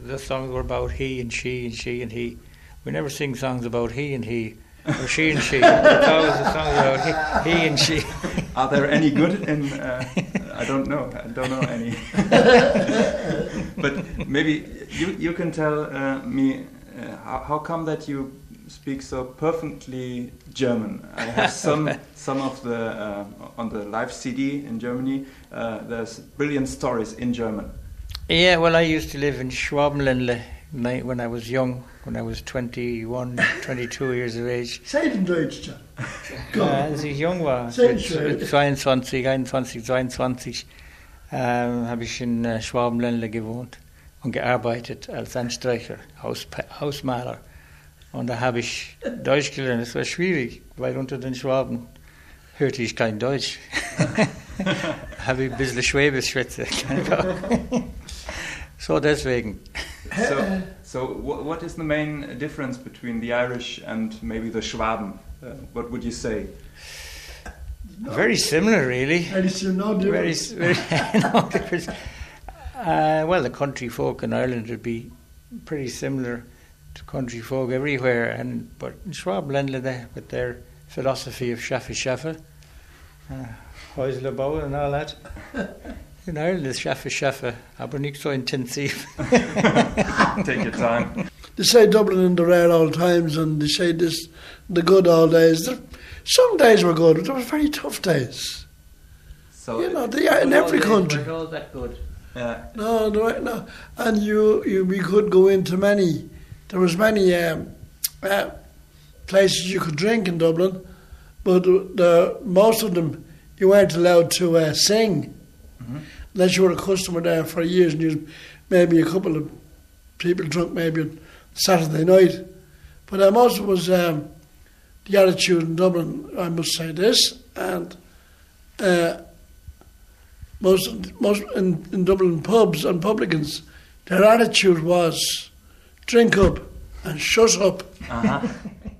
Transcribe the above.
the songs were about he and she and she and he. We never sing songs about he and he or she and she. It's always a song about he and she. Are there any good in? I don't know. I don't know any. But maybe you can tell me how come that you speak so perfectly German. I have some of the on the live CD in Germany. There's brilliant stories in German. Yeah, well, I used to live in Schwabenländle when I was young, when I was 21, 22 years of age. Say it in Deutsch, John. Als ich jung war, mit 22, 21, 22, habe ich in Schwabenländle gewohnt und gearbeitet als Anstreicher, Hausmaler. Und da habe ich Deutsch gelernt. Das war schwierig, weil unter den Schwaben hörte ich kein Deutsch. Habe ich ein bisschen Schwäbisch schwätze. So deswegen. So what is the main difference between the Irish and maybe the Schwaben? What would you say? Very similar, really. No difference. Very no difference. Well, the country folk in Ireland would be pretty similar to country folk everywhere, but in Schwabenländle, with their philosophy of Schaffe, Häuslebau and all that. In Ireland it's Schaffe, aber nicht so intensiv. Take your time. They say Dublin in the rare old times, and they say this, the good old days. Some days were good, but there were very tough days. So they are in every country. Weren't all that good. Yeah. No. And we could go into many. There was many places you could drink in Dublin, but most of them you weren't allowed to sing. Mm-hmm. Unless you were a customer there for years and you maybe a couple of people drunk maybe on Saturday night. But most of it was the attitude in Dublin, I must say this, and most in Dublin pubs and publicans, their attitude was drink up and shut up. Uh-huh.